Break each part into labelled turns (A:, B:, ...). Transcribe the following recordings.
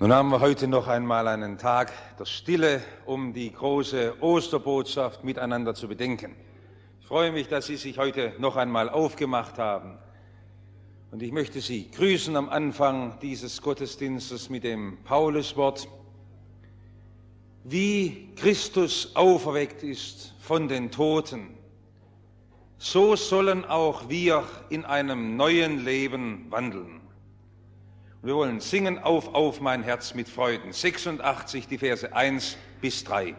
A: Nun haben wir heute noch einmal einen Tag der Stille, um die große Osterbotschaft miteinander zu bedenken. Ich freue mich, dass Sie sich heute noch einmal aufgemacht haben. Und ich möchte Sie grüßen am Anfang dieses Gottesdienstes mit dem Pauluswort. Wie Christus auferweckt ist von den Toten, so sollen auch wir in einem neuen Leben wandeln. Wir wollen singen auf mein Herz mit Freuden. 86, die Verse 1 bis 3.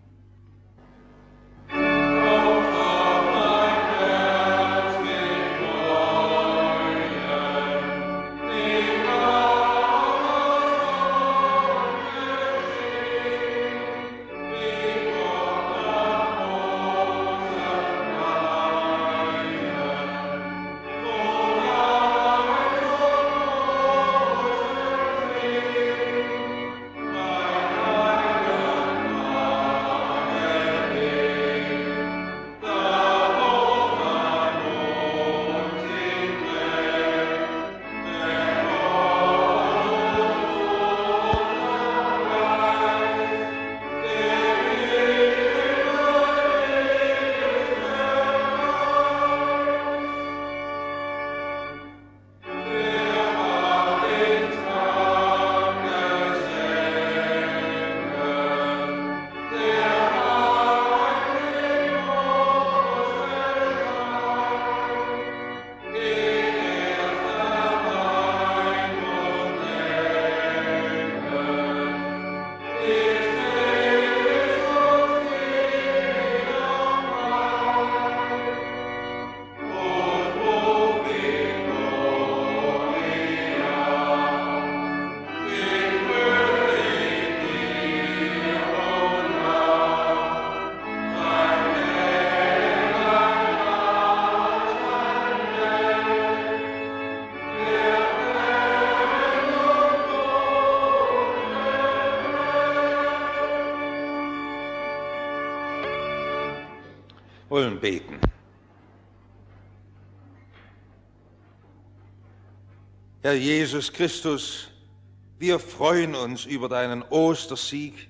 A: Wollen beten. Herr Jesus Christus, wir freuen uns über deinen Ostersieg.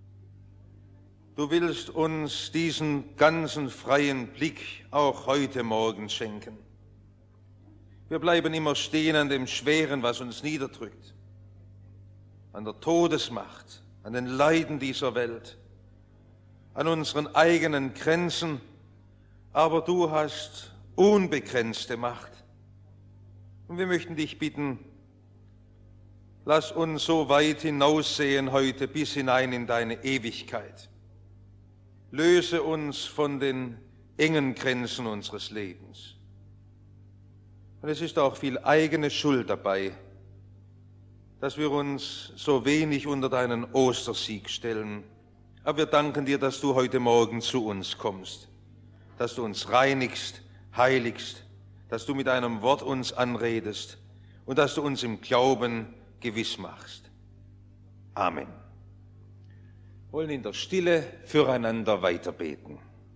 A: Du willst uns diesen ganzen freien Blick auch heute Morgen schenken. Wir bleiben immer stehen an dem Schweren, was uns niederdrückt, an der Todesmacht, an den Leiden dieser Welt, an unseren eigenen Grenzen. Aber du hast unbegrenzte Macht. Und wir möchten dich bitten, lass uns so weit hinaussehen heute bis hinein in deine Ewigkeit. Löse uns von den engen Grenzen unseres Lebens. Und es ist auch viel eigene Schuld dabei, dass wir uns so wenig unter deinen Ostersieg stellen. Aber wir danken dir, dass du heute Morgen zu uns kommst, dass du uns reinigst, heiligst, dass du mit deinem Wort uns anredest und dass du uns im Glauben gewiss machst. Amen. Wir wollen in der Stille füreinander weiterbeten.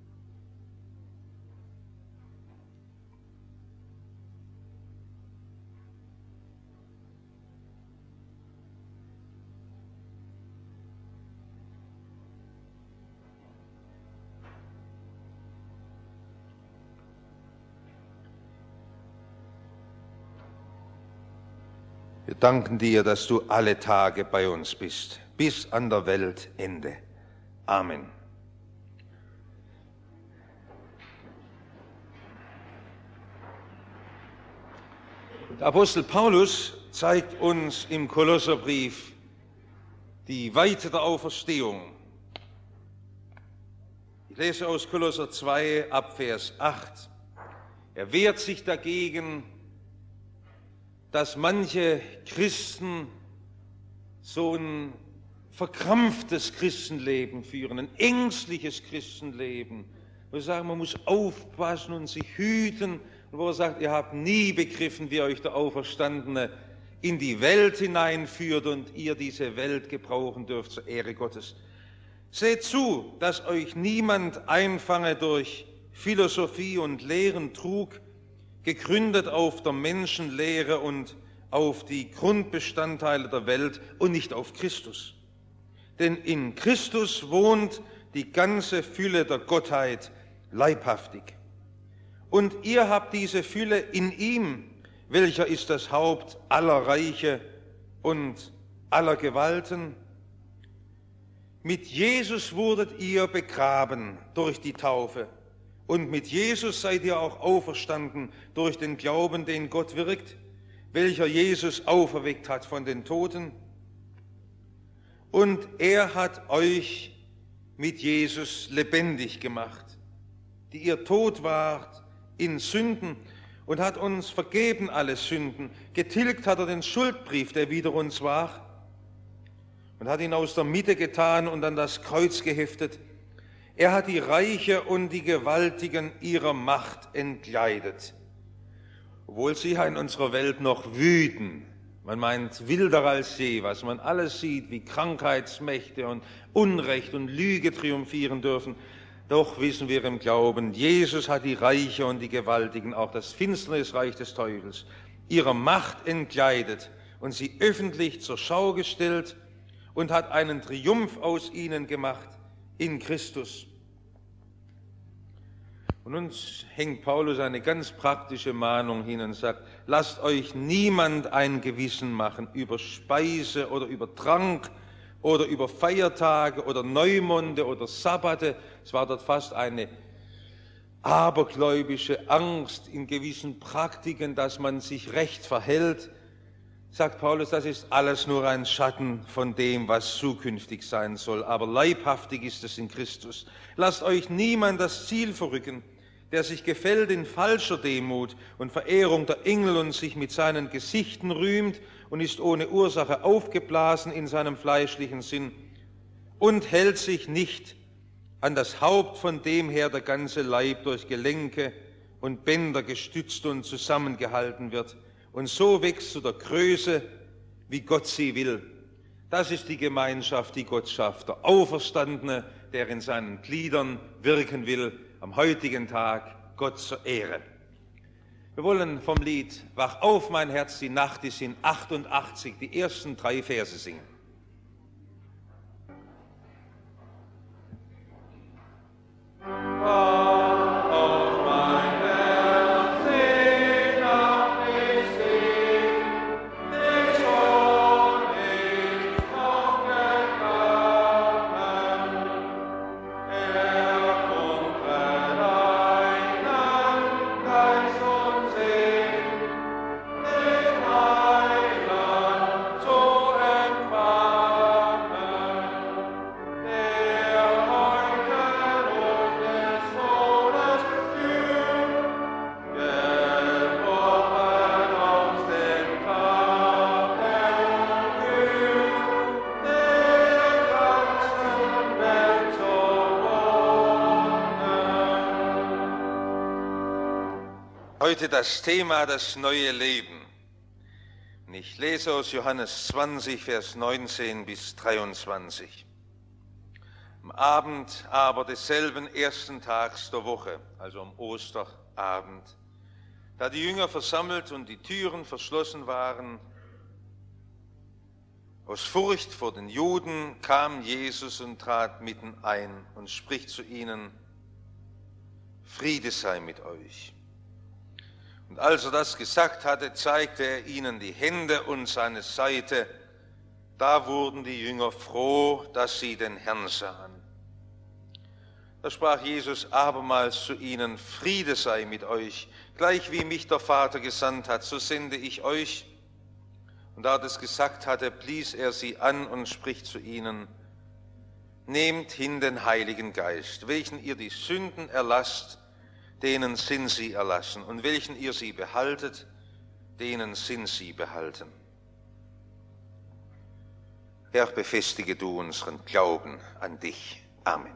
A: Wir danken dir, dass du alle Tage bei uns bist, bis an der Weltende. Amen. Der Apostel Paulus zeigt uns im Kolosserbrief die Weite der Auferstehung. Ich lese aus Kolosser 2 ab Vers 8. Er wehrt sich dagegen, dass manche Christen so ein verkrampftes Christenleben führen, ein ängstliches Christenleben, wo sie sagen, man muss aufpassen und sich hüten, und wo er sagt, ihr habt nie begriffen, wie euch der Auferstandene in die Welt hineinführt und ihr diese Welt gebrauchen dürft zur Ehre Gottes. Seht zu, dass euch niemand einfange durch Philosophie und leeren Trug, gegründet auf der Menschenlehre und auf die Grundbestandteile der Welt und nicht auf Christus. Denn in Christus wohnt die ganze Fülle der Gottheit leibhaftig. Und ihr habt diese Fülle in ihm, welcher ist das Haupt aller Reiche und aller Gewalten. Mit Jesus wurdet ihr begraben durch die Taufe und mit Jesus seid ihr auch auferstanden durch den Glauben, den Gott wirkt, welcher Jesus auferweckt hat von den Toten. Und er hat euch mit Jesus lebendig gemacht, die ihr tot wart in Sünden, und hat uns vergeben alle Sünden. Getilgt hat er den Schuldbrief, der wider uns war, und hat ihn aus der Mitte getan und an das Kreuz geheftet. Er hat die Reiche und die Gewaltigen ihrer Macht entkleidet. Obwohl sie in unserer Welt noch wüten, man meint wilder als je, was man alles sieht, wie Krankheitsmächte und Unrecht und Lüge triumphieren dürfen, doch wissen wir im Glauben, Jesus hat die Reiche und die Gewaltigen, auch das Finsternisreich des Teufels, ihrer Macht entkleidet und sie öffentlich zur Schau gestellt und hat einen Triumph aus ihnen gemacht in Christus. Und uns hängt Paulus eine ganz praktische Mahnung hin und sagt, lasst euch niemand ein Gewissen machen über Speise oder über Trank oder über Feiertage oder Neumonde oder Sabbate. Es war dort fast eine abergläubische Angst in gewissen Praktiken, dass man sich recht verhält. Sagt Paulus, das ist alles nur ein Schatten von dem, was zukünftig sein soll. Aber leibhaftig ist es in Christus. Lasst euch niemand das Ziel verrücken, der sich gefällt in falscher Demut und Verehrung der Engel und sich mit seinen Gesichten rühmt und ist ohne Ursache aufgeblasen in seinem fleischlichen Sinn und hält sich nicht an das Haupt, von dem her der ganze Leib durch Gelenke und Bänder gestützt und zusammengehalten wird und so wächst zu der Größe, wie Gott sie will. Das ist die Gemeinschaft, die Gott schafft, der Auferstandene, der in seinen Gliedern wirken will, am heutigen Tag Gott zur Ehre. Wir wollen vom Lied Wach auf, mein Herz, die Nacht ist in 88, die ersten 3 Verse singen. Heute das Thema, das neue Leben. Und ich lese aus Johannes 20, Vers 19 bis 23. Am Abend aber desselben ersten Tags der Woche, also am Osterabend, da die Jünger versammelt und die Türen verschlossen waren, aus Furcht vor den Juden kam Jesus und trat mitten ein und spricht zu ihnen, Friede sei mit euch. Und als er das gesagt hatte, zeigte er ihnen die Hände und seine Seite. Da wurden die Jünger froh, dass sie den Herrn sahen. Da sprach Jesus abermals zu ihnen, Friede sei mit euch, gleich wie mich der Vater gesandt hat, so sende ich euch. Und da er das gesagt hatte, blies er sie an und spricht zu ihnen, nehmt hin den Heiligen Geist, welchen ihr die Sünden erlasst, denen sind sie erlassen, und welchen ihr sie behaltet, denen sind sie behalten. Herr, befestige du unseren Glauben an dich. Amen.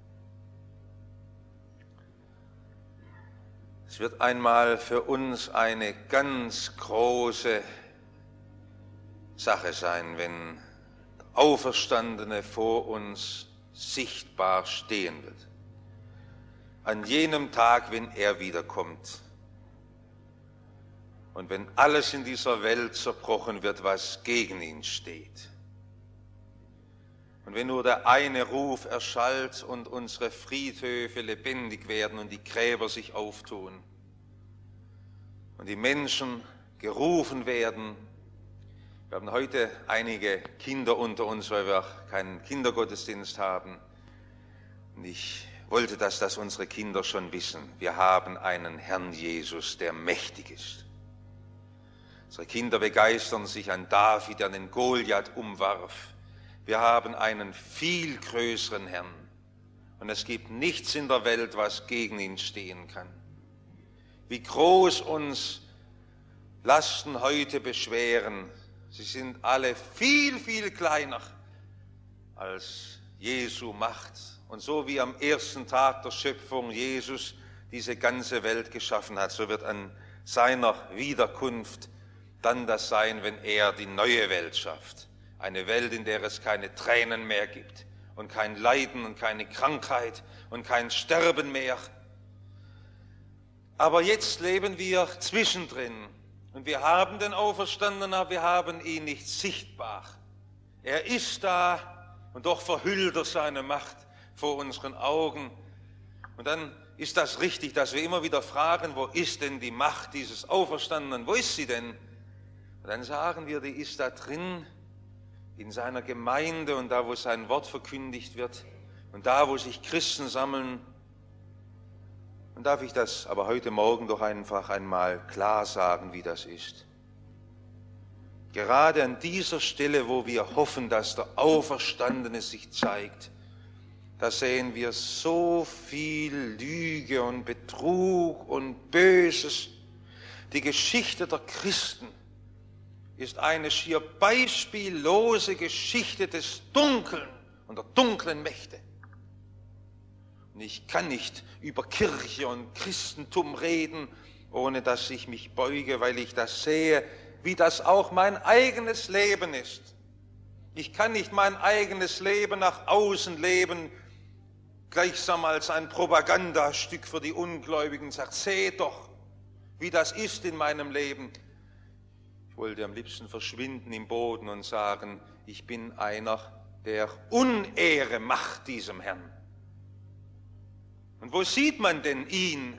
A: Es wird einmal für uns eine ganz große Sache sein, wenn der Auferstandene vor uns sichtbar stehen wird. An jenem Tag, wenn er wiederkommt. und wenn alles in dieser Welt zerbrochen wird, was gegen ihn steht. Und wenn nur der eine Ruf erschallt und unsere Friedhöfe lebendig werden und die Gräber sich auftun und die Menschen gerufen werden. Wir haben heute einige Kinder unter uns, weil wir keinen Kindergottesdienst haben. Und ich wollte, dass das unsere Kinder schon wissen. Wir haben einen Herrn Jesus, der mächtig ist. Unsere Kinder begeistern sich an David, der den Goliath umwarf. Wir haben einen viel größeren Herrn. Und es gibt nichts in der Welt, was gegen ihn stehen kann. Wie groß uns Lasten heute beschweren, sie sind alle viel, viel kleiner als Jesu Macht. Und so wie am ersten Tag der Schöpfung Jesus diese ganze Welt geschaffen hat, so wird an seiner Wiederkunft dann das sein, wenn er die neue Welt schafft. Eine Welt, in der es keine Tränen mehr gibt und kein Leiden und keine Krankheit und kein Sterben mehr. Aber jetzt leben wir zwischendrin und wir haben den Auferstandenen, aber wir haben ihn nicht sichtbar. Er ist da und doch verhüllt er seine Macht vor unseren Augen. Und dann ist das richtig, dass wir immer wieder fragen, wo ist denn die Macht dieses Auferstandenen? Wo ist sie denn? Und dann sagen wir, die ist da drin, in seiner Gemeinde und da, wo sein Wort verkündigt wird und da, wo sich Christen sammeln. Und darf ich das aber heute Morgen doch einfach einmal klar sagen, wie das ist. Gerade an dieser Stelle, wo wir hoffen, dass der Auferstandene sich zeigt, da sehen wir so viel Lüge und Betrug und Böses. Die Geschichte der Christen ist eine schier beispiellose Geschichte des Dunkeln und der dunklen Mächte. Und ich kann nicht über Kirche und Christentum reden, ohne dass ich mich beuge, weil ich das sehe, wie das auch mein eigenes Leben ist. Ich kann nicht mein eigenes Leben nach außen leben, gleichsam als ein Propagandastück für die Ungläubigen. Sagt, seht doch, wie das ist in meinem Leben. Ich wollte am liebsten verschwinden im Boden und sagen, ich bin einer, der Unehre macht diesem Herrn. Und wo sieht man denn ihn?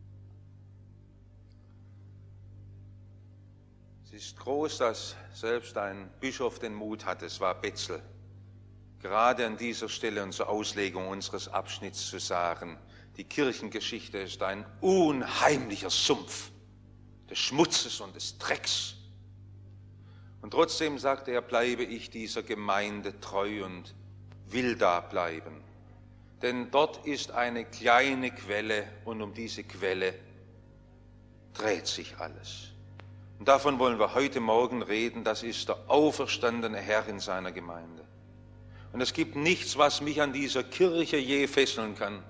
A: Es ist groß, dass selbst ein Bischof den Mut hatte, es war Betzel, gerade an dieser Stelle und zur Auslegung unseres Abschnitts zu sagen, die Kirchengeschichte ist ein unheimlicher Sumpf des Schmutzes und des Drecks. Und trotzdem sagte er, bleibe ich dieser Gemeinde treu und will da bleiben. Denn dort ist eine kleine Quelle und um diese Quelle dreht sich alles. Und davon wollen wir heute Morgen reden, das ist der auferstandene Herr in seiner Gemeinde. Und es gibt nichts, was mich an dieser Kirche je fesseln kann.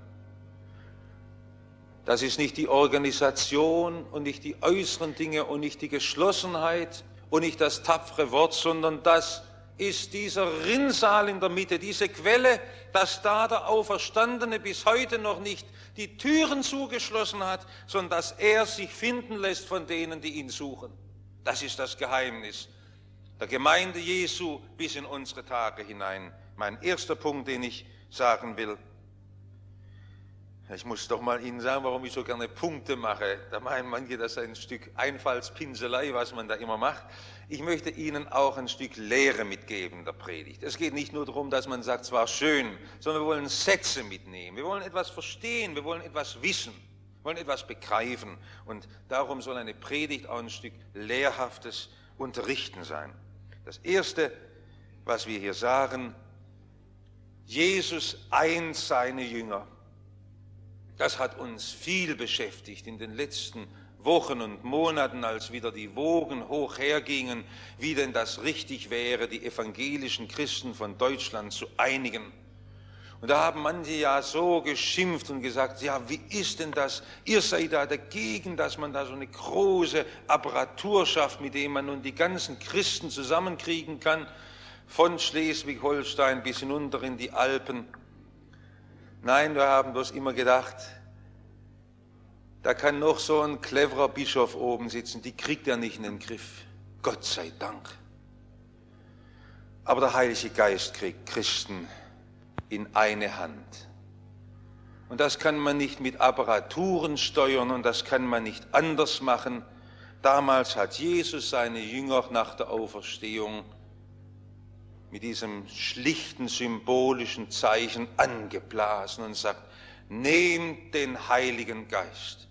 A: Das ist nicht die Organisation und nicht die äußeren Dinge und nicht die Geschlossenheit und nicht das tapfere Wort, sondern das ist dieser Rinnsal in der Mitte, diese Quelle, dass da der Auferstandene bis heute noch nicht die Türen zugeschlossen hat, sondern dass er sich finden lässt von denen, die ihn suchen. Das ist das Geheimnis der Gemeinde Jesu bis in unsere Tage hinein. Mein erster Punkt, den ich sagen will, ich muss doch mal Ihnen sagen, warum ich so gerne Punkte mache. Da meinen manche, das ist ein Stück Einfallspinselei, was man da immer macht. Ich möchte Ihnen auch ein Stück Lehre mitgeben in der Predigt. Es geht nicht nur darum, dass man sagt, es war schön, sondern wir wollen Sätze mitnehmen. Wir wollen etwas verstehen, wir wollen etwas wissen, wir wollen etwas begreifen. Und darum soll eine Predigt auch ein Stück lehrhaftes Unterrichten sein. Das Erste, was wir hier sagen, Jesus eint seine Jünger. Das hat uns viel beschäftigt in den letzten Wochen und Monaten, als wieder die Wogen hoch hergingen, wie denn das richtig wäre, die evangelischen Christen von Deutschland zu einigen. Und da haben manche ja so geschimpft und gesagt, ja, wie ist denn das? Ihr seid da dagegen, dass man da so eine große Apparatur schafft, mit dem man nun die ganzen Christen zusammenkriegen kann, von Schleswig-Holstein bis hinunter in die Alpen. Nein, wir haben bloß immer gedacht, Da kann noch so ein cleverer Bischof oben sitzen, die kriegt er nicht in den Griff. Gott sei Dank. Aber der Heilige Geist kriegt Christen in eine Hand. Und das kann man nicht mit Apparaturen steuern und das kann man nicht anders machen. Damals hat Jesus seine Jünger nach der Auferstehung mit diesem schlichten symbolischen Zeichen angeblasen und sagt, nehmt den Heiligen Geist.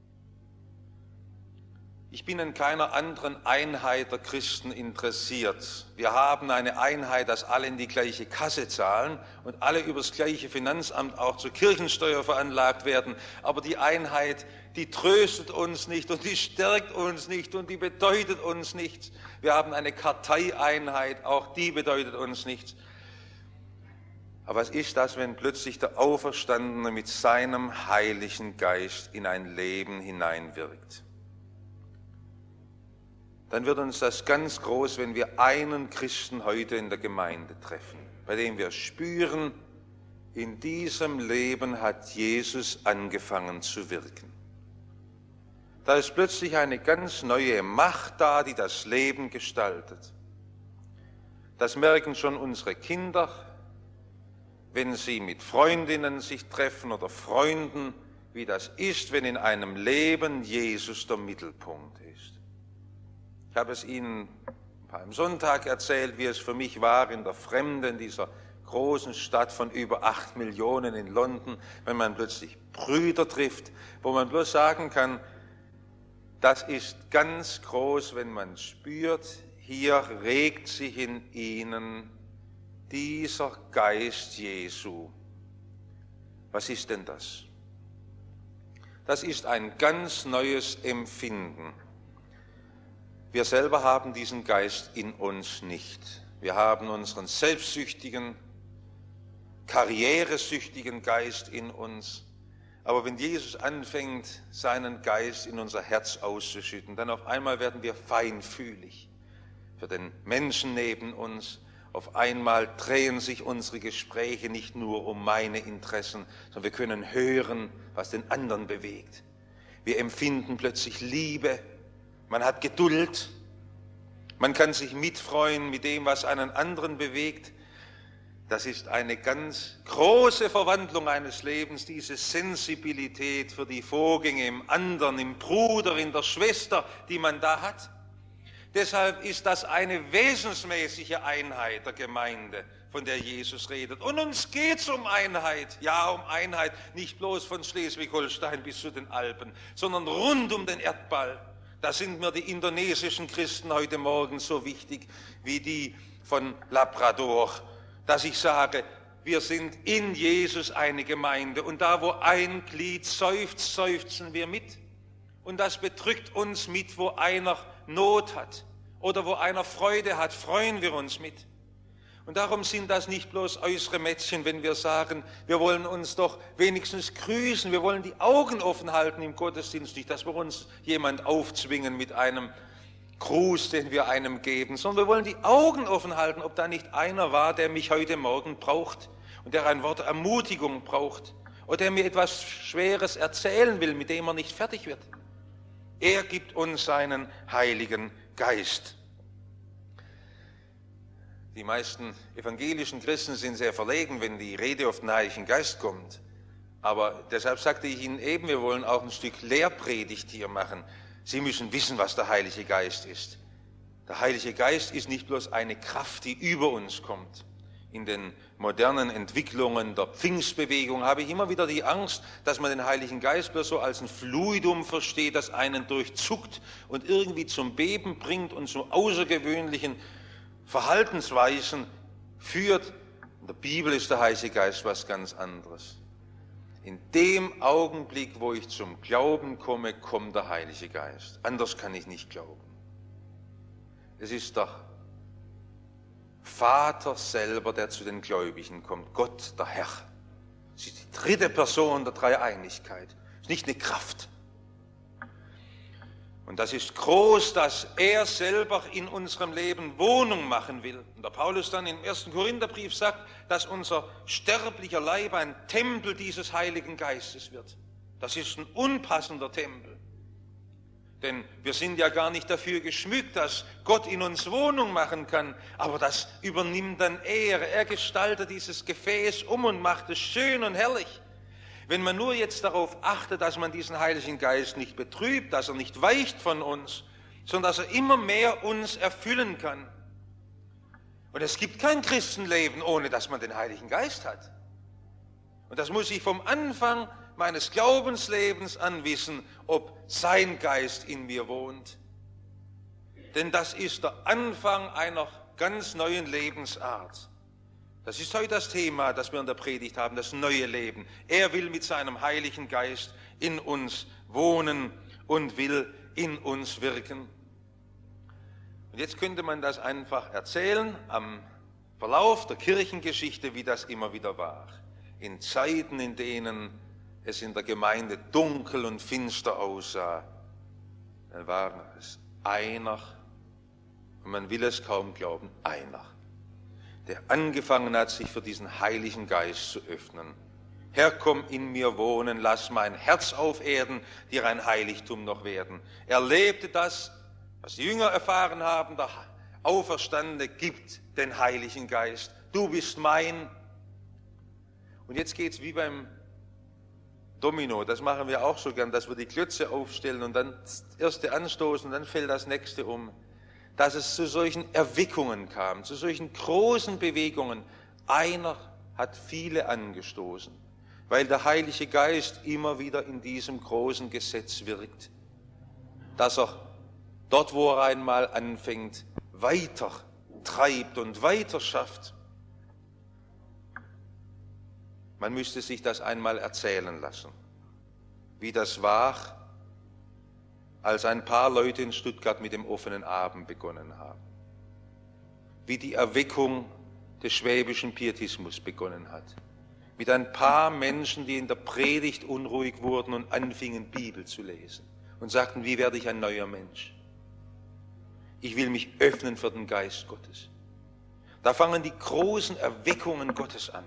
A: Ich bin in keiner anderen Einheit der Christen interessiert. Wir haben eine Einheit, dass alle in die gleiche Kasse zahlen und alle über das gleiche Finanzamt auch zur Kirchensteuer veranlagt werden. Aber die Einheit, die tröstet uns nicht und die stärkt uns nicht und die bedeutet uns nichts. Wir haben eine Karteieinheit, auch die bedeutet uns nichts. Aber was ist das, wenn plötzlich der Auferstandene mit seinem Heiligen Geist in ein Leben hineinwirkt? Dann wird uns das ganz groß, wenn wir einen Christen heute in der Gemeinde treffen, bei dem wir spüren, in diesem Leben hat Jesus angefangen zu wirken. Da ist plötzlich eine ganz neue Macht da, die das Leben gestaltet. Das merken schon unsere Kinder, wenn sie mit Freundinnen sich treffen oder Freunden, wie das ist, wenn in einem Leben Jesus der Mittelpunkt ist. Ich habe es Ihnen am Sonntag erzählt, wie es für mich war in der Fremde, in dieser großen Stadt von über 8 Millionen in London, wenn man plötzlich Brüder trifft, wo man bloß sagen kann, das ist ganz groß, wenn man spürt, hier regt sich in ihnen dieser Geist Jesu. Was ist denn das? Das ist ein ganz neues Empfinden. Wir selber haben diesen Geist in uns nicht. Wir haben unseren selbstsüchtigen, karrieresüchtigen Geist in uns. Aber wenn Jesus anfängt, seinen Geist in unser Herz auszuschütten, dann auf einmal werden wir feinfühlig für den Menschen neben uns. Auf einmal drehen sich unsere Gespräche nicht nur um meine Interessen, sondern wir können hören, was den anderen bewegt. Wir empfinden plötzlich Liebe. Man hat Geduld, man kann sich mitfreuen mit dem, was einen anderen bewegt. Das ist eine ganz große Verwandlung eines Lebens, diese Sensibilität für die Vorgänge im anderen, im Bruder, in der Schwester, die man da hat. Deshalb ist das eine wesensmäßige Einheit der Gemeinde, von der Jesus redet. Und uns geht es um Einheit, ja, um Einheit, nicht bloß von Schleswig-Holstein bis zu den Alpen, sondern rund um den Erdball. Da sind mir die indonesischen Christen heute Morgen so wichtig wie die von Labrador, dass ich sage, wir sind in Jesus eine Gemeinde und da, wo ein Glied seufzt, seufzen wir mit. Und das bedrückt uns mit, wo einer Not hat oder wo einer Freude hat, freuen wir uns mit. Und darum sind das nicht bloß äußere Mätzchen, wenn wir sagen, wir wollen uns doch wenigstens grüßen, wir wollen die Augen offen halten im Gottesdienst, nicht, dass wir uns jemand aufzwingen mit einem Gruß, den wir einem geben, sondern wir wollen die Augen offen halten, ob da nicht einer war, der mich heute Morgen braucht und der ein Wort Ermutigung braucht oder der mir etwas Schweres erzählen will, mit dem er nicht fertig wird. Er gibt uns seinen Heiligen Geist. Die meisten evangelischen Christen sind sehr verlegen, wenn die Rede auf den Heiligen Geist kommt. Aber deshalb sagte ich Ihnen eben, wir wollen auch ein Stück Lehrpredigt hier machen. Sie müssen wissen, was der Heilige Geist ist. Der Heilige Geist ist nicht bloß eine Kraft, die über uns kommt. In den modernen Entwicklungen der Pfingstbewegung habe ich immer wieder die Angst, dass man den Heiligen Geist bloß so als ein Fluidum versteht, das einen durchzuckt und irgendwie zum Beben bringt und zu außergewöhnlichen Verhaltensweisen führt. In der Bibel ist der Heilige Geist was ganz anderes. In dem Augenblick, wo ich zum Glauben komme, kommt der Heilige Geist. Anders kann ich nicht glauben. Es ist der Vater selber, der zu den Gläubigen kommt, Gott, der Herr. Es ist die dritte Person der Dreieinigkeit. Es ist nicht eine Kraft. Und das ist groß, dass er selber in unserem Leben Wohnung machen will. Und der Paulus dann im 1. Korintherbrief sagt, dass unser sterblicher Leib ein Tempel dieses Heiligen Geistes wird. Das ist ein unpassender Tempel. Denn wir sind ja gar nicht dafür geschmückt, dass Gott in uns Wohnung machen kann, aber das übernimmt dann er. Er gestaltet dieses Gefäß und macht es schön und herrlich. Wenn man nur jetzt darauf achtet, dass man diesen Heiligen Geist nicht betrübt, dass er nicht weicht von uns, sondern dass er immer mehr uns erfüllen kann. Und es gibt kein Christenleben, ohne dass man den Heiligen Geist hat. Und das muss ich vom Anfang meines Glaubenslebens an wissen, ob sein Geist in mir wohnt. Denn das ist der Anfang einer ganz neuen Lebensart. Das ist heute das Thema, das wir in der Predigt haben, das neue Leben. Er will mit seinem Heiligen Geist in uns wohnen und will in uns wirken. Und jetzt könnte man das einfach erzählen am Verlauf der Kirchengeschichte, wie das immer wieder war. In Zeiten, in denen es in der Gemeinde dunkel und finster aussah, dann war es einer, und man will es kaum glauben, einer, der angefangen hat, sich für diesen Heiligen Geist zu öffnen. Herr, komm in mir wohnen, lass mein Herz auf Erden, dir ein Heiligtum noch werden. Er lebte das, was die Jünger erfahren haben, der Auferstandene gibt den Heiligen Geist. Du bist mein. Und jetzt geht es wie beim Domino, das machen wir auch so gern, dass wir die Klötze aufstellen und dann das erste anstoßen und dann fällt das nächste um. Dass es zu solchen Erweckungen kam, zu solchen großen Bewegungen. Einer hat viele angestoßen, weil der Heilige Geist immer wieder in diesem großen Gesetz wirkt, dass er dort, wo er einmal anfängt, weiter treibt und weiter schafft. Man müsste sich das einmal erzählen lassen, wie das war, als ein paar Leute in Stuttgart mit dem offenen Abend begonnen haben. Wie die Erweckung des schwäbischen Pietismus begonnen hat. Mit ein paar Menschen, die in der Predigt unruhig wurden und anfingen, Bibel zu lesen und sagten, wie werde ich ein neuer Mensch? Ich will mich öffnen für den Geist Gottes. Da fangen die großen Erweckungen Gottes an.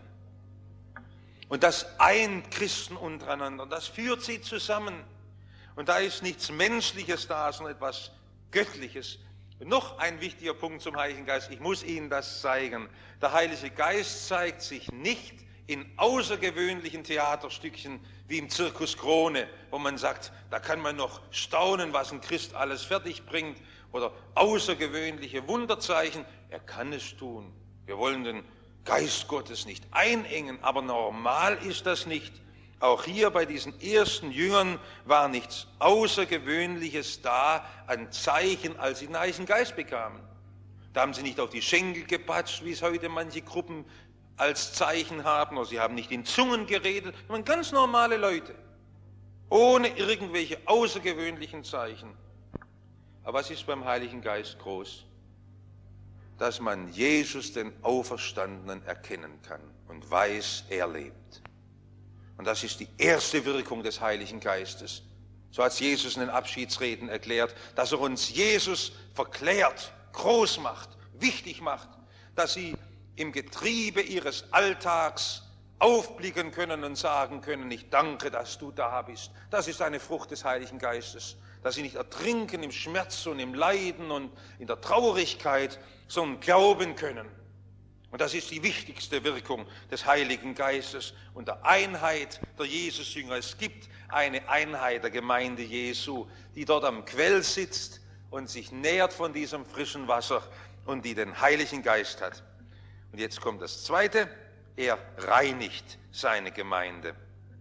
A: Und das eint Christen untereinander, das führt sie zusammen. Und da ist nichts Menschliches da, sondern etwas Göttliches. Und noch ein wichtiger Punkt zum Heiligen Geist, ich muss Ihnen das zeigen. Der Heilige Geist zeigt sich nicht in außergewöhnlichen Theaterstückchen wie im Zirkus Krone, wo man sagt, da kann man noch staunen, was ein Christ alles fertig bringt, oder außergewöhnliche Wunderzeichen. Er kann es tun. Wir wollen den Geist Gottes nicht einengen, aber normal ist das nicht. Auch hier bei diesen ersten Jüngern war nichts Außergewöhnliches da an Zeichen, als sie den Heiligen Geist bekamen. Da haben sie nicht auf die Schenkel gepatscht, wie es heute manche Gruppen als Zeichen haben, oder sie haben nicht in Zungen geredet, sondern ganz normale Leute, ohne irgendwelche außergewöhnlichen Zeichen. Aber was ist beim Heiligen Geist groß? Dass man Jesus, den Auferstandenen, erkennen kann und weiß, er lebt. Und das ist die erste Wirkung des Heiligen Geistes. So hat Jesus in den Abschiedsreden erklärt, dass er uns Jesus verklärt, groß macht, wichtig macht, dass sie im Getriebe ihres Alltags aufblicken können und sagen können, ich danke, dass du da bist. Das ist eine Frucht des Heiligen Geistes, dass sie nicht ertrinken im Schmerz und im Leiden und in der Traurigkeit, sondern glauben können. Und das ist die wichtigste Wirkung des Heiligen Geistes und der Einheit der Jesusjünger. Es gibt eine Einheit der Gemeinde Jesu, die dort am Quell sitzt und sich nährt von diesem frischen Wasser und die den Heiligen Geist hat. Und jetzt kommt das Zweite, er reinigt seine Gemeinde.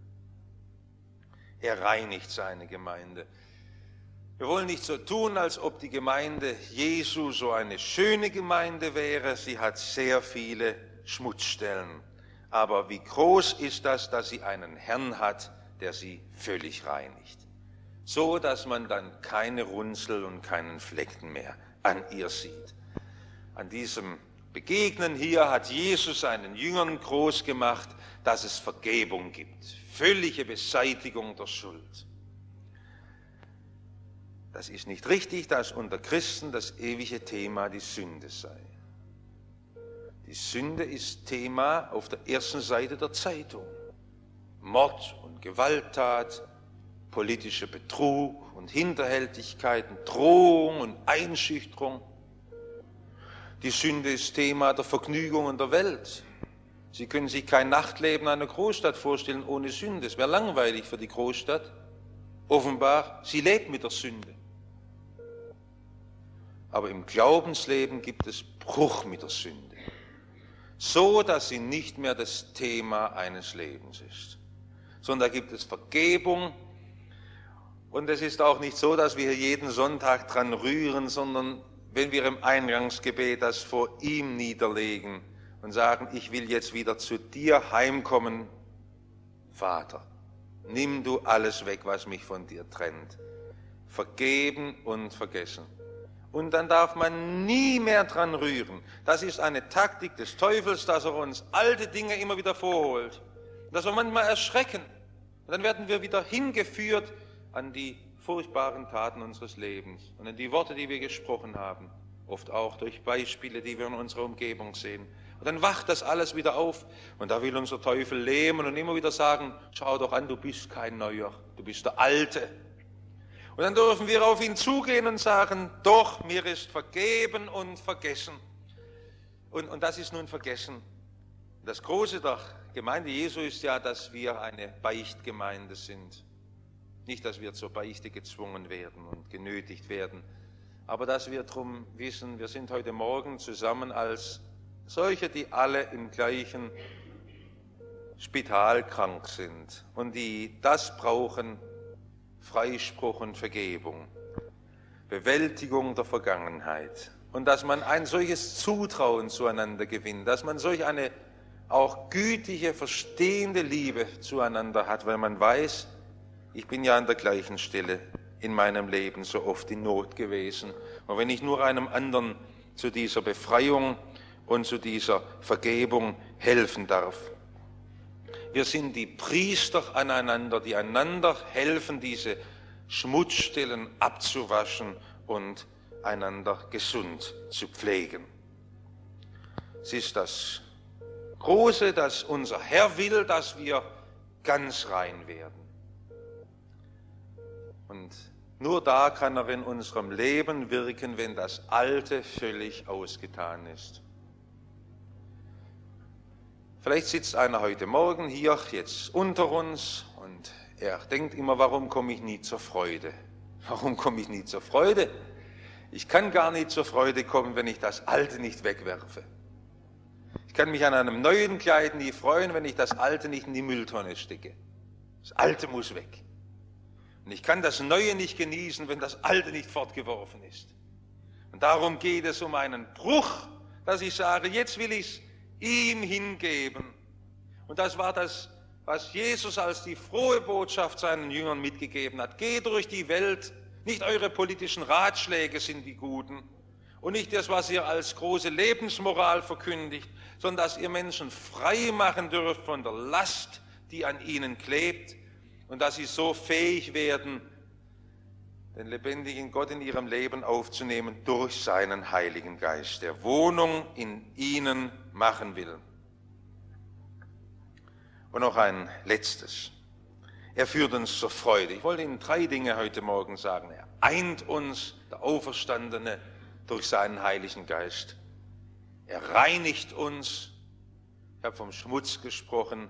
A: Er reinigt seine Gemeinde. Wir wollen nicht so tun, als ob die Gemeinde Jesu so eine schöne Gemeinde wäre. Sie hat sehr viele Schmutzstellen. Aber wie groß ist das, dass sie einen Herrn hat, der sie völlig reinigt. So, dass man dann keine Runzel und keinen Flecken mehr an ihr sieht. An diesem Begegnen hier hat Jesus seinen Jüngern groß gemacht, dass es Vergebung gibt. Völlige Beseitigung der Schuld. Das ist nicht richtig, dass unter Christen das ewige Thema die Sünde sei. Die Sünde ist Thema auf der ersten Seite der Zeitung. Mord und Gewalttat, politischer Betrug und Hinterhältigkeiten, Drohung und Einschüchterung. Die Sünde ist Thema der Vergnügungen der Welt. Sie können sich kein Nachtleben einer Großstadt vorstellen ohne Sünde. Es wäre langweilig für die Großstadt. Offenbar, sie lebt mit der Sünde. Aber im Glaubensleben gibt es Bruch mit der Sünde, so dass sie nicht mehr das Thema eines Lebens ist, sondern da gibt es Vergebung. Und es ist auch nicht so, dass wir hier jeden Sonntag dran rühren, sondern wenn wir im Eingangsgebet das vor ihm niederlegen und sagen, ich will jetzt wieder zu dir heimkommen, Vater, nimm du alles weg, was mich von dir trennt. Vergeben und vergessen. Und dann darf man nie mehr dran rühren. Das ist eine Taktik des Teufels, dass er uns alte Dinge immer wieder vorholt. Dass wir manchmal erschrecken. Und dann werden wir wieder hingeführt an die furchtbaren Taten unseres Lebens und an die Worte, die wir gesprochen haben. Oft auch durch Beispiele, die wir in unserer Umgebung sehen. Und dann wacht das alles wieder auf. Und da will unser Teufel lähmen und immer wieder sagen, schau doch an, du bist kein Neuer, du bist der Alte. Und dann dürfen wir auf ihn zugehen und sagen, doch, mir ist vergeben und vergessen. Und das ist nun vergessen. Das Große der Gemeinde Jesu ist ja, dass wir eine Beichtgemeinde sind. Nicht, dass wir zur Beichte gezwungen werden und genötigt werden, aber dass wir darum wissen, wir sind heute Morgen zusammen als solche, die alle im gleichen Spital krank sind und die das brauchen, Freispruch und Vergebung, Bewältigung der Vergangenheit und dass man ein solches Zutrauen zueinander gewinnt, dass man solch eine auch gütige, verstehende Liebe zueinander hat, weil man weiß, ich bin ja an der gleichen Stelle in meinem Leben so oft in Not gewesen. Und wenn ich nur einem anderen zu dieser Befreiung und zu dieser Vergebung helfen darf. Wir sind die Priester aneinander, die einander helfen, diese Schmutzstellen abzuwaschen und einander gesund zu pflegen. Es ist das Große, dass unser Herr will, dass wir ganz rein werden. Und nur da kann er in unserem Leben wirken, wenn das Alte völlig ausgetan ist. Vielleicht sitzt einer heute Morgen hier jetzt unter uns und er denkt immer, warum komme ich nie zur Freude? Warum komme ich nie zur Freude? Ich kann gar nicht zur Freude kommen, wenn ich das Alte nicht wegwerfe. Ich kann mich an einem neuen Kleid nie freuen, wenn ich das Alte nicht in die Mülltonne stecke. Das Alte muss weg. Und ich kann das Neue nicht genießen, wenn das Alte nicht fortgeworfen ist. Und darum geht es um einen Bruch, dass ich sage, jetzt will ich es ihm hingeben. Und das war das, was Jesus als die frohe Botschaft seinen Jüngern mitgegeben hat. Geht durch die Welt, nicht eure politischen Ratschläge sind die guten und nicht das, was ihr als große Lebensmoral verkündigt, sondern dass ihr Menschen frei machen dürft von der Last, die an ihnen klebt und dass sie so fähig werden, den lebendigen Gott in ihrem Leben aufzunehmen durch seinen Heiligen Geist, der Wohnung in ihnen machen will. Und noch ein letztes. Er führt uns zur Freude. Ich wollte Ihnen 3 Dinge heute Morgen sagen. Er eint uns, der Auferstandene, durch seinen Heiligen Geist. Er reinigt uns. Ich habe vom Schmutz gesprochen.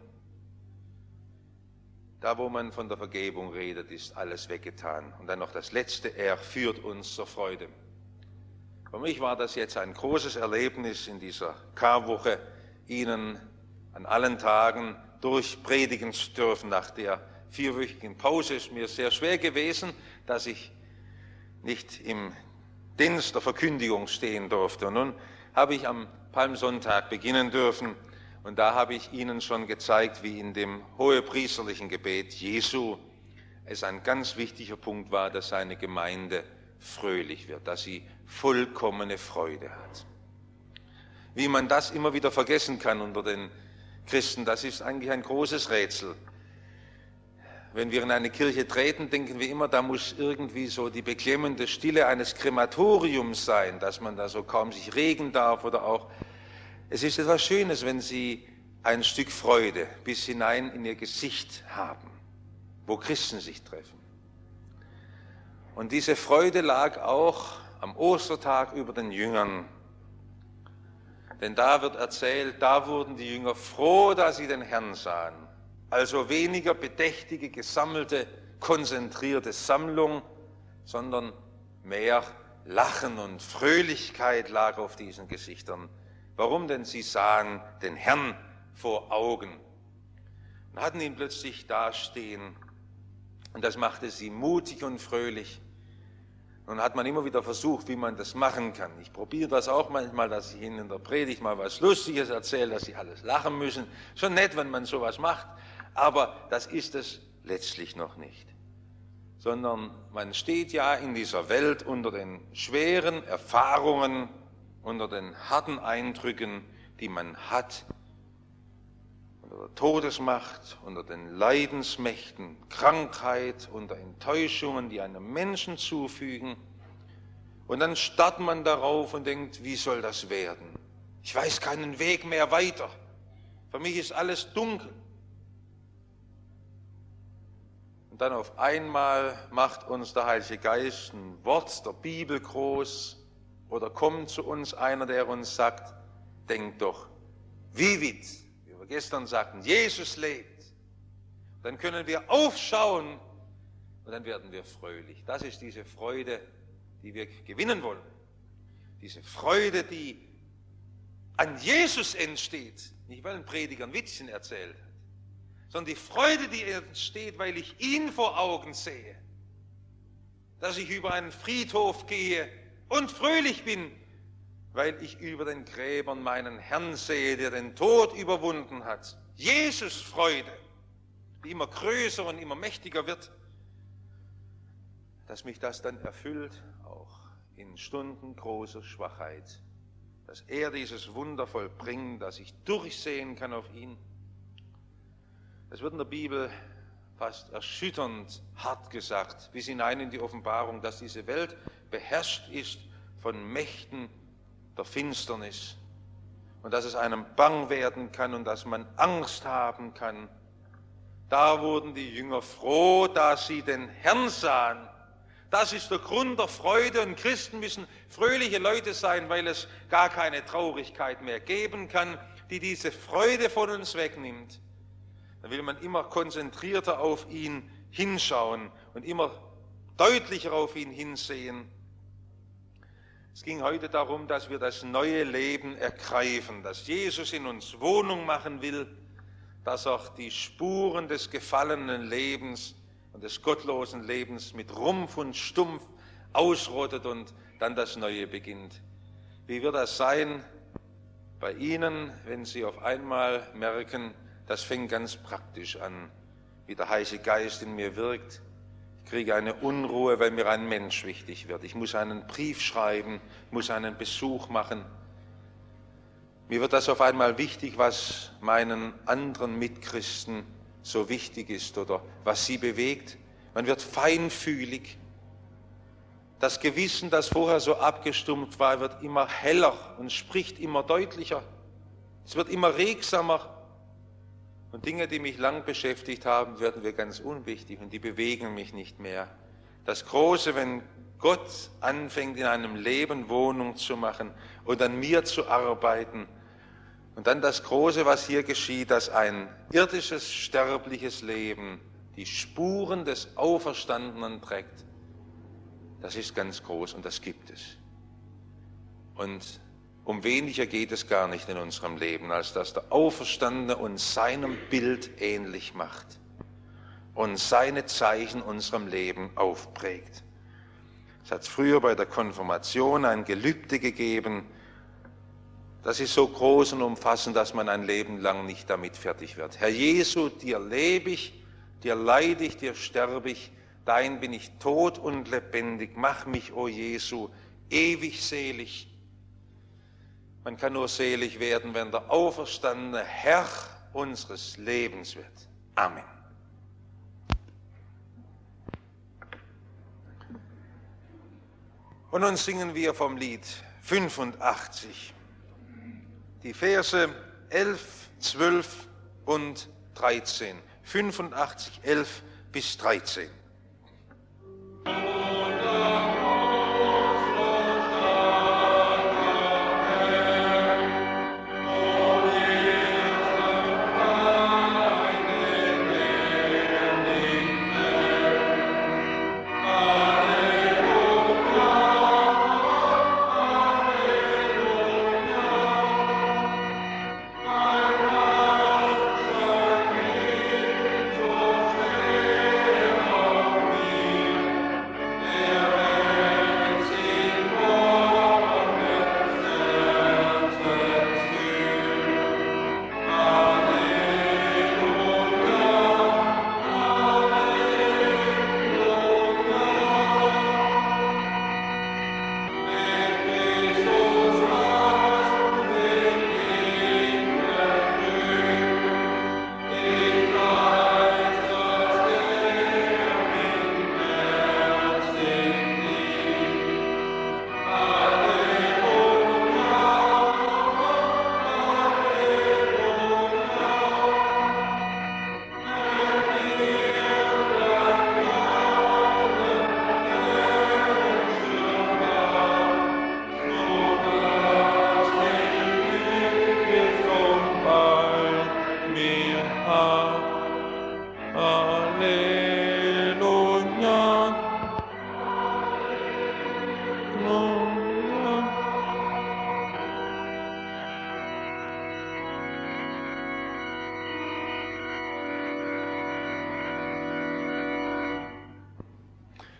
A: Da, wo man von der Vergebung redet, ist alles weggetan. Und dann noch das Letzte, er führt uns zur Freude. Für mich war das jetzt ein großes Erlebnis in dieser Karwoche, Ihnen an allen Tagen durchpredigen zu dürfen. Nach der 4-wöchigen Pause ist mir sehr schwer gewesen, dass ich nicht im Dienst der Verkündigung stehen durfte. Und nun habe ich am Palmsonntag beginnen dürfen. Und da habe ich Ihnen schon gezeigt, wie in dem hohepriesterlichen Gebet Jesu es ein ganz wichtiger Punkt war, dass seine Gemeinde fröhlich wird, dass sie vollkommene Freude hat. Wie man das immer wieder vergessen kann unter den Christen, das ist eigentlich ein großes Rätsel. Wenn wir in eine Kirche treten, denken wir immer, da muss irgendwie so die beklemmende Stille eines Krematoriums sein, dass man da so kaum sich regen darf oder auch. Es ist etwas Schönes, wenn Sie ein Stück Freude bis hinein in Ihr Gesicht haben, wo Christen sich treffen. Und diese Freude lag auch am Ostertag über den Jüngern. Denn da wird erzählt, da wurden die Jünger froh, dass sie den Herrn sahen. Also weniger bedächtige, gesammelte, konzentrierte Sammlung, sondern mehr Lachen und Fröhlichkeit lag auf diesen Gesichtern. Warum? Denn sie sahen den Herrn vor Augen und hatten ihn plötzlich dastehen. Und das machte sie mutig und fröhlich. Nun hat man immer wieder versucht, wie man das machen kann. Ich probiere das auch manchmal, dass ich Ihnen in der Predigt mal was Lustiges erzähle, dass Sie alles lachen müssen. Schon nett, wenn man sowas macht, aber das ist es letztlich noch nicht. Sondern man steht ja in dieser Welt unter den schweren Erfahrungen, unter den harten Eindrücken, die man hat, unter der Todesmacht, unter den Leidensmächten, Krankheit, unter Enttäuschungen, die einem Menschen zufügen. Und dann starrt man darauf und denkt, wie soll das werden? Ich weiß keinen Weg mehr weiter. Für mich ist alles dunkel. Und dann auf einmal macht uns der Heilige Geist ein Wort der Bibel groß oder kommt zu uns einer, der uns sagt, denk doch, vivit, wie wir gestern sagten, Jesus lebt. Dann können wir aufschauen und dann werden wir fröhlich. Das ist diese Freude, die wir gewinnen wollen. Diese Freude, die an Jesus entsteht, nicht weil ein Prediger ein Witzchen erzählt hat, sondern die Freude, die entsteht, weil ich ihn vor Augen sehe, dass ich über einen Friedhof gehe und fröhlich bin, weil ich über den Gräbern meinen Herrn sehe, der den Tod überwunden hat. Jesus Freude, die immer größer und immer mächtiger wird, dass mich das dann erfüllt, auch in Stunden großer Schwachheit, dass er dieses Wunder vollbringt, dass ich durchsehen kann auf ihn. Es wird in der Bibel fast erschütternd hart gesagt, bis hinein in die Offenbarung, dass diese Welt beherrscht ist von Mächten der Finsternis und dass es einem bang werden kann und dass man Angst haben kann. Da wurden die Jünger froh, da sie den Herrn sahen. Das ist der Grund der Freude und Christen müssen fröhliche Leute sein, weil es gar keine Traurigkeit mehr geben kann, die diese Freude von uns wegnimmt. Dann will man immer konzentrierter auf ihn hinschauen und immer deutlicher auf ihn hinsehen. Es ging heute darum, dass wir das neue Leben ergreifen, dass Jesus in uns Wohnung machen will, dass auch die Spuren des gefallenen Lebens und des gottlosen Lebens mit Rumpf und Stumpf ausrottet und dann das Neue beginnt. Wie wird das sein bei Ihnen, wenn Sie auf einmal merken, das fängt ganz praktisch an, wie der Heilige Geist in mir wirkt. Ich kriege eine Unruhe, weil mir ein Mensch wichtig wird. Ich muss einen Brief schreiben, muss einen Besuch machen. Mir wird das auf einmal wichtig, was meinen anderen Mitchristen so wichtig ist oder was sie bewegt. Man wird feinfühlig. Das Gewissen, das vorher so abgestumpft war, wird immer heller und spricht immer deutlicher. Es wird immer regsamer. Und Dinge, die mich lang beschäftigt haben, werden mir ganz unwichtig und die bewegen mich nicht mehr. Das Große, wenn Gott anfängt, in einem Leben Wohnung zu machen und an mir zu arbeiten. Und dann das Große, was hier geschieht, dass ein irdisches, sterbliches Leben die Spuren des Auferstandenen trägt. Das ist ganz groß und das gibt es. Und um weniger geht es gar nicht in unserem Leben, als dass der Auferstandene uns seinem Bild ähnlich macht und seine Zeichen unserem Leben aufprägt. Es hat früher bei der Konfirmation ein Gelübde gegeben, das ist so groß und umfassend, dass man ein Leben lang nicht damit fertig wird. Herr Jesu, dir lebe ich, dir leide ich, dir sterbe ich, dein bin ich tot und lebendig, mach mich, o Jesu, ewig selig. Man kann nur selig werden, wenn der auferstandene Herr unseres Lebens wird. Amen. Und nun singen wir vom Lied 85, die Verse 11, 12 und 13. 85, 11 bis 13.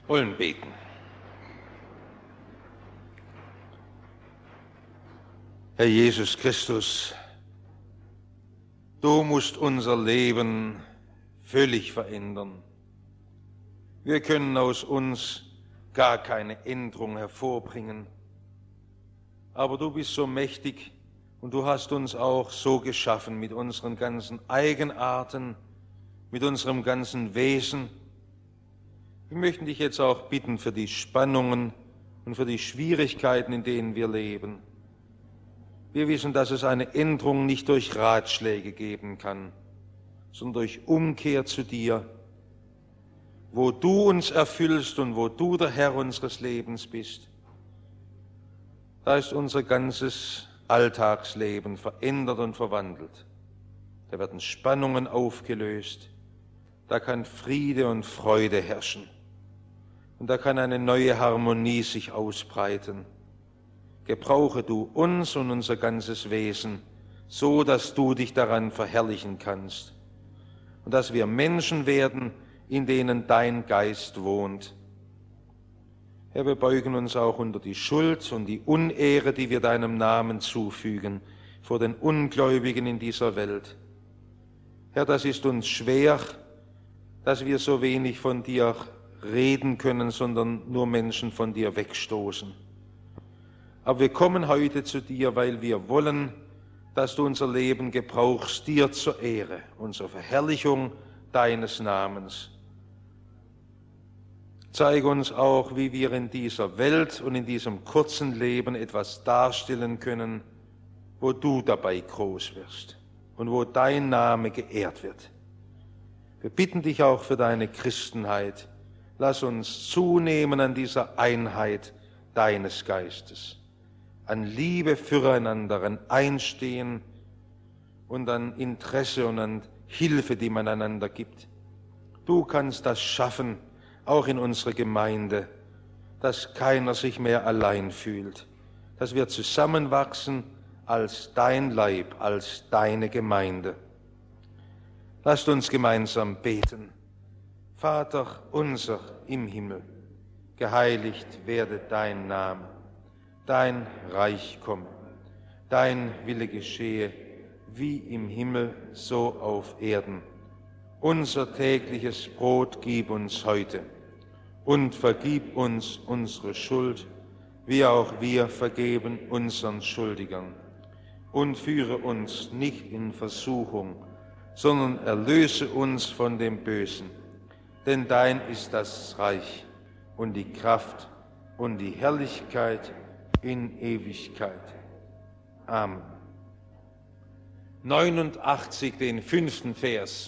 A: Wollen beten. Herr Jesus Christus, du musst unser Leben völlig verändern. Wir können aus uns gar keine Änderung hervorbringen. Aber du bist so mächtig und du hast uns auch so geschaffen mit unseren ganzen Eigenarten, mit unserem ganzen Wesen. Wir möchten dich jetzt auch bitten für die Spannungen und für die Schwierigkeiten, in denen wir leben. Wir wissen, dass es eine Änderung nicht durch Ratschläge geben kann, sondern durch Umkehr zu dir, wo du uns erfüllst und wo du der Herr unseres Lebens bist. Da ist unser ganzes Alltagsleben verändert und verwandelt. Da werden Spannungen aufgelöst, da kann Friede und Freude herrschen und da kann eine neue Harmonie sich ausbreiten. Gebrauche du uns und unser ganzes Wesen, so dass du dich daran verherrlichen kannst und dass wir Menschen werden, in denen dein Geist wohnt. Herr, wir beugen uns auch unter die Schuld und die Unehre, die wir deinem Namen zufügen, vor den Ungläubigen in dieser Welt. Herr, das ist uns schwer, dass wir so wenig von dir reden können, sondern nur Menschen von dir wegstoßen. Aber wir kommen heute zu dir, weil wir wollen, dass du unser Leben gebrauchst, dir zur Ehre und zur Verherrlichung deines Namens. Zeige uns auch, wie wir in dieser Welt und in diesem kurzen Leben etwas darstellen können, wo du dabei groß wirst und wo dein Name geehrt wird. Wir bitten dich auch für deine Christenheit. Lass uns zunehmen an dieser Einheit deines Geistes, an Liebe füreinander, an Einstehen und an Interesse und an Hilfe, die man einander gibt. Du kannst das schaffen, auch in unserer Gemeinde, dass keiner sich mehr allein fühlt, dass wir zusammenwachsen als dein Leib, als deine Gemeinde. Lasst uns gemeinsam beten. Vater unser im Himmel, geheiligt werde dein Name, dein Reich komme, dein Wille geschehe, wie im Himmel, so auf Erden. Unser tägliches Brot gib uns heute und vergib uns unsere Schuld, wie auch wir vergeben unseren Schuldigern. Und führe uns nicht in Versuchung, sondern erlöse uns von dem Bösen. Denn dein ist das Reich und die Kraft und die Herrlichkeit in Ewigkeit. Amen. 89, den 5. Vers.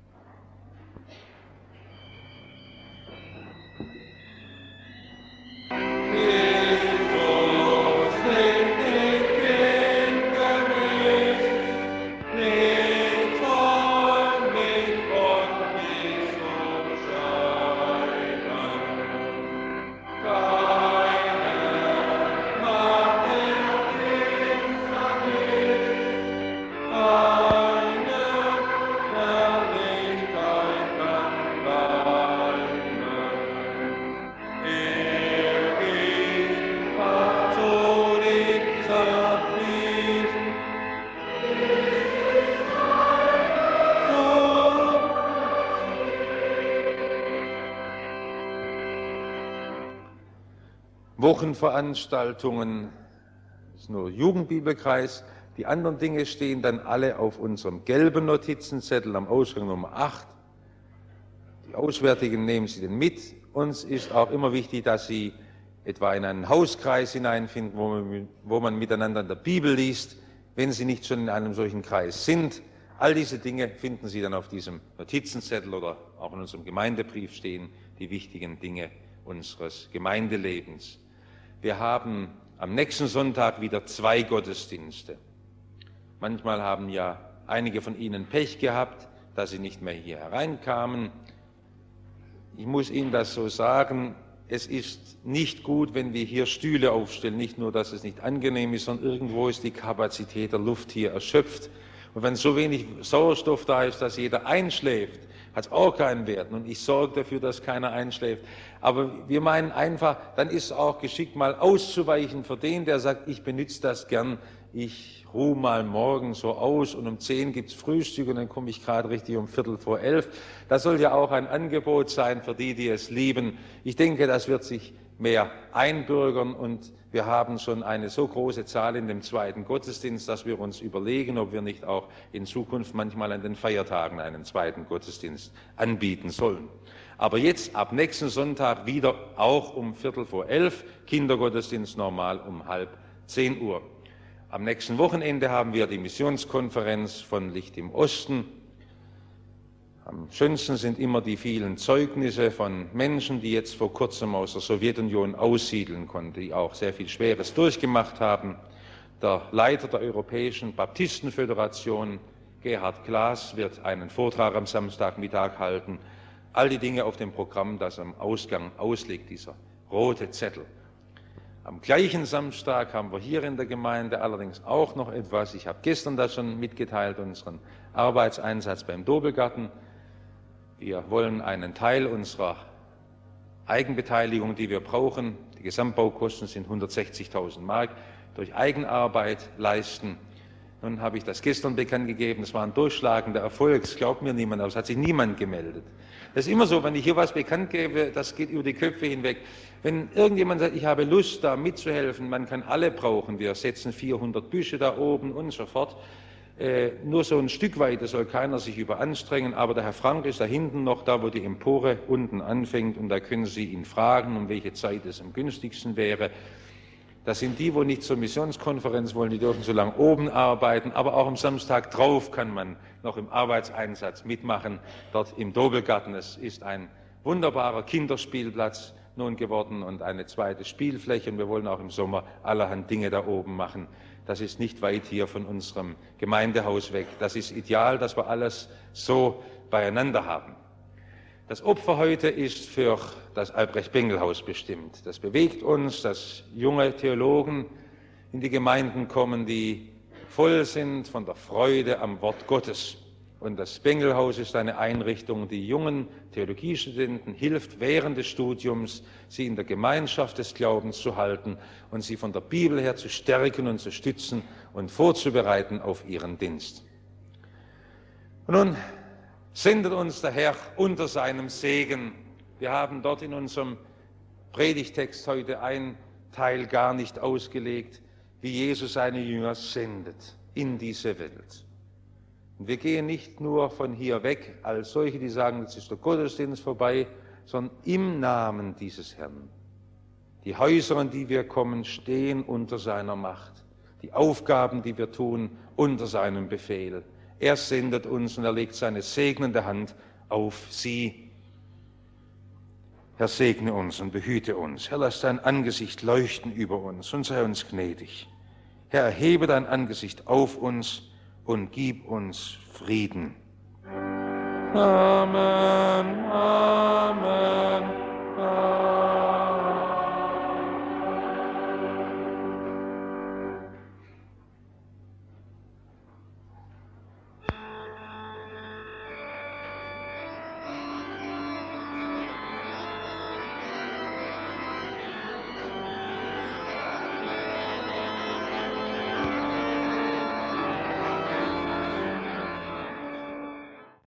A: Wochenveranstaltungen, das ist nur Jugendbibelkreis. Die anderen Dinge stehen dann alle auf unserem gelben Notizenzettel am Ausgang Nummer 8. Die Auswärtigen nehmen Sie denn mit. Uns ist auch immer wichtig, dass Sie etwa in einen Hauskreis hineinfinden, wo man miteinander in der Bibel liest, wenn Sie nicht schon in einem solchen Kreis sind. All diese Dinge finden Sie dann auf diesem Notizenzettel oder auch in unserem Gemeindebrief stehen, die wichtigen Dinge unseres Gemeindelebens. Wir haben am nächsten Sonntag wieder 2 Gottesdienste. Manchmal haben ja einige von Ihnen Pech gehabt, dass sie nicht mehr hier hereinkamen. Ich muss Ihnen das so sagen, es ist nicht gut, wenn wir hier Stühle aufstellen. Nicht nur, dass es nicht angenehm ist, sondern irgendwo ist die Kapazität der Luft hier erschöpft. Und wenn so wenig Sauerstoff da ist, dass jeder einschläft,
B: hat es auch keinen Wert. Und ich sorge dafür, dass keiner einschläft. Aber wir meinen einfach, dann ist es auch geschickt, mal auszuweichen für den, der sagt, ich benütze das gern, ich ruhe mal morgen so aus und um 10 gibt's Frühstück und dann komme ich gerade richtig um 11:15. Das soll ja auch ein Angebot sein für die, die es lieben. Ich denke, das wird sich mehr einbürgern und wir haben schon eine so große Zahl in dem zweiten Gottesdienst, dass wir uns überlegen, ob wir nicht auch in Zukunft manchmal an den Feiertagen einen zweiten Gottesdienst anbieten sollen. Aber jetzt ab nächsten Sonntag wieder auch um 11:15, Kindergottesdienst normal um 9:30. Am nächsten Wochenende haben wir die Missionskonferenz von Licht im Osten. Am schönsten sind immer die vielen Zeugnisse von Menschen, die jetzt vor kurzem aus der Sowjetunion aussiedeln konnten, die auch sehr viel Schweres durchgemacht haben. Der Leiter der Europäischen Baptistenföderation, Gerhard Klaas, wird einen Vortrag am Samstagmittag halten. All die Dinge auf dem Programm, das am Ausgang ausliegt, dieser rote Zettel. Am gleichen Samstag haben wir hier in der Gemeinde allerdings auch noch etwas. Ich habe gestern das schon mitgeteilt, unseren Arbeitseinsatz beim Dobelgarten. Wir wollen einen Teil unserer Eigenbeteiligung, die wir brauchen, die Gesamtbaukosten sind 160.000 Mark, durch Eigenarbeit leisten. Nun habe ich das gestern bekannt gegeben, es war ein durchschlagender Erfolg, das glaubt mir niemand, aber es hat sich niemand gemeldet. Das ist immer so, wenn ich hier was bekannt gebe, das geht über die Köpfe hinweg. Wenn irgendjemand sagt, ich habe Lust, da mitzuhelfen, man kann alle brauchen, wir setzen 400 Büsche da oben und so fort. Nur so ein Stück weit, da soll keiner sich überanstrengen, aber der Herr Frank ist da hinten noch, da wo die Empore unten anfängt und da können Sie ihn fragen, um welche Zeit es am günstigsten wäre. Das sind die, wo nicht zur Missionskonferenz wollen, die dürfen so lange oben arbeiten, aber auch am Samstag drauf kann man noch im Arbeitseinsatz mitmachen, dort im Dobelgarten. Es ist ein wunderbarer Kinderspielplatz nun geworden und eine zweite Spielfläche und wir wollen auch im Sommer allerhand Dinge da oben machen. Das ist nicht weit hier von unserem Gemeindehaus weg. Das ist ideal, dass wir alles so beieinander haben. Das Opfer heute ist für das Albrecht-Bengel-Haus bestimmt. Das bewegt uns, dass junge Theologen in die Gemeinden kommen, die voll sind von der Freude am Wort Gottes. Und das Bengelhaus ist eine Einrichtung, die jungen Theologiestudenten hilft, während des Studiums sie in der Gemeinschaft des Glaubens zu halten und sie von der Bibel her zu stärken und zu stützen und vorzubereiten auf ihren Dienst. Und nun sendet uns der Herr unter seinem Segen. Wir haben dort in unserem Predigtext heute einen Teil gar nicht ausgelegt, wie Jesus seine Jünger sendet in diese Welt. Und wir gehen nicht nur von hier weg als solche, die sagen, jetzt ist der Gottesdienst vorbei, sondern im Namen dieses Herrn. Die Häuser, in die wir kommen, stehen unter seiner Macht. Die Aufgaben, die wir tun, unter seinem Befehl. Er sendet uns und er legt seine segnende Hand auf sie. Herr, segne uns und behüte uns. Herr, lass dein Angesicht leuchten über uns und sei uns gnädig. Herr, erhebe dein Angesicht auf uns und gib uns Frieden. Amen, Amen.